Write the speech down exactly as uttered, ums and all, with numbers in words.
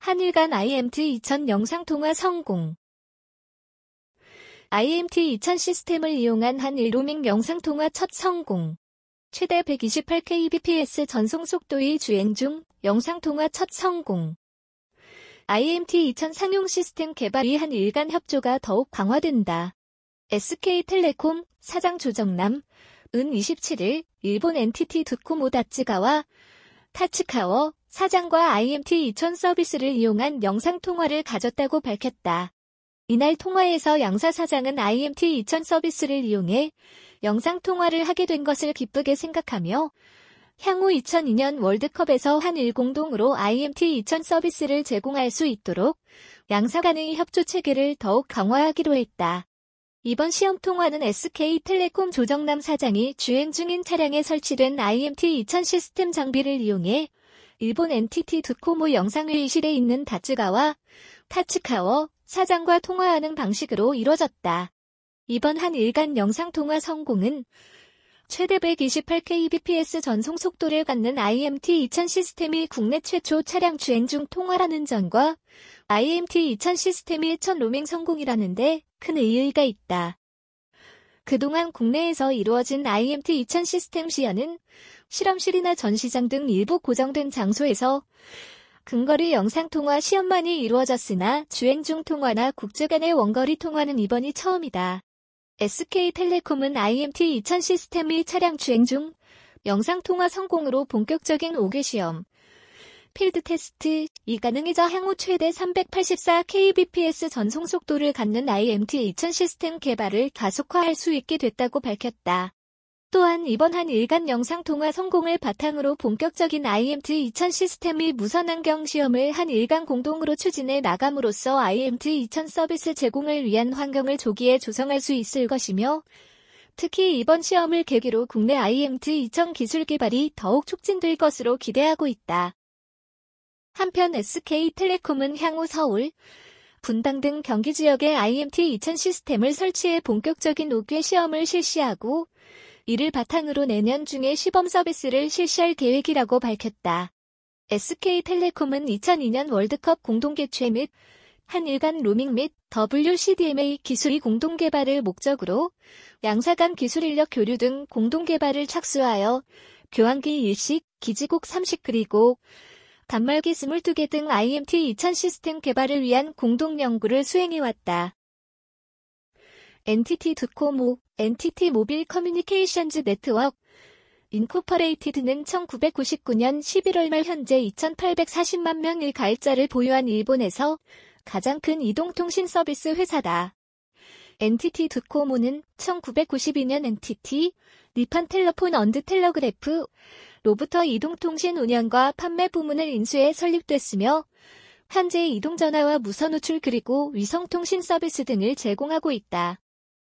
한일 간 아이엠티 이천 영상통화 성공. 아이엠티 이천 시스템을 이용한 한일 로밍 영상통화 첫 성공. 최대 백이십팔 케이비피에스 전송 속도의 주행 중 영상통화 첫 성공. 아이엠티 이천 상용 시스템 개발이 한일 간 협조가 더욱 강화된다. 에스케이텔레콤 사장 조정남, 은 이십칠일 일본 엔티티 도코모 다츠가와 타츠카워 사장과 아이엠티 이천 서비스를 이용한 영상통화를 가졌다고 밝혔다. 이날 통화에서 양사 사장은 아이엠티 이천 서비스를 이용해 영상통화를 하게 된 것을 기쁘게 생각하며 향후 이천이 년 월드컵에서 한일 공동으로 아이엠티 이천 서비스를 제공할 수 있도록 양사 간의 협조 체계를 더욱 강화하기로 했다. 이번 시험 통화는 에스케이텔레콤 조정남 사장이 주행 중인 차량에 설치된 아이엠티 이천 시스템 장비를 이용해 일본 엔티티 도코모 영상회의실에 있는 다츠가와 타츠카워 사장과 통화하는 방식으로 이뤄졌다. 이번 한일 간 영상통화 성공은 최대 백이십팔 케이비피에스 전송 속도를 갖는 아이엠티 이천 시스템이 국내 최초 차량 주행 중 통화라는 점과 아이엠티 이천 시스템이 첫 로밍 성공이라는 데 큰 의의가 있다. 그동안 국내에서 이루어진 아이엠티 이천 시스템 시연은 실험실이나 전시장 등 일부 고정된 장소에서 근거리 영상통화 시연만이 이루어졌으나 주행 중 통화나 국제 간의 원거리 통화는 이번이 처음이다. 에스케이텔레콤은 아이엠티 이천 시스템이 차량 주행 중 영상통화 성공으로 본격적인 오 개 시험, 필드 테스트, 이 가능해져 향후 최대 삼백팔십사 케이비피에스 전송 속도를 갖는 아이엠티 이천 시스템 개발을 가속화할 수 있게 됐다고 밝혔다. 또한 이번 한일 간 영상통화 성공을 바탕으로 본격적인 아이엠티 이천 시스템의 무선환경 시험을 한일 간 공동으로 추진해 나감으로써 아이엠티 이천 서비스 제공을 위한 환경을 조기에 조성할 수 있을 것이며 특히 이번 시험을 계기로 국내 아이엠티 이천 기술 개발이 더욱 촉진될 것으로 기대하고 있다. 한편 에스케이텔레콤은 향후 서울, 분당 등 경기 지역에 아이엠티 이천 시스템을 설치해 본격적인 오 개 시험을 실시하고 이를 바탕으로 내년 중에 시범 서비스를 실시할 계획이라고 밝혔다. 에스케이텔레콤은 이천이 년 월드컵 공동개최 및 한일 간 로밍 및 더블유씨디엠에이 기술이 공동개발을 목적으로 양사 간 기술 인력 교류 등 공동개발을 착수하여 교환기 일식, 기지국 삼십 그리고 단말기 이십이 개 등 아이엠티 이천 시스템 개발을 위한 공동 연구를 수행해왔다. 엔티티 도코모, 엔티티 모빌 커뮤니케이션즈 네트워크, 인코퍼레이티드는 천구백구십구 년 십일월 말 현재 이천팔백사십만 명의 가입자를 보유한 일본에서 가장 큰 이동통신 서비스 회사다. 엔티티 도코모는 천구백구십이 년 엔티티, 니폰 텔레폰 언드 텔레그래프, 로부터 이동통신 운영과 판매 부문을 인수해 설립됐으며 현재 이동전화와 무선 호출 그리고 위성통신 서비스 등을 제공하고 있다.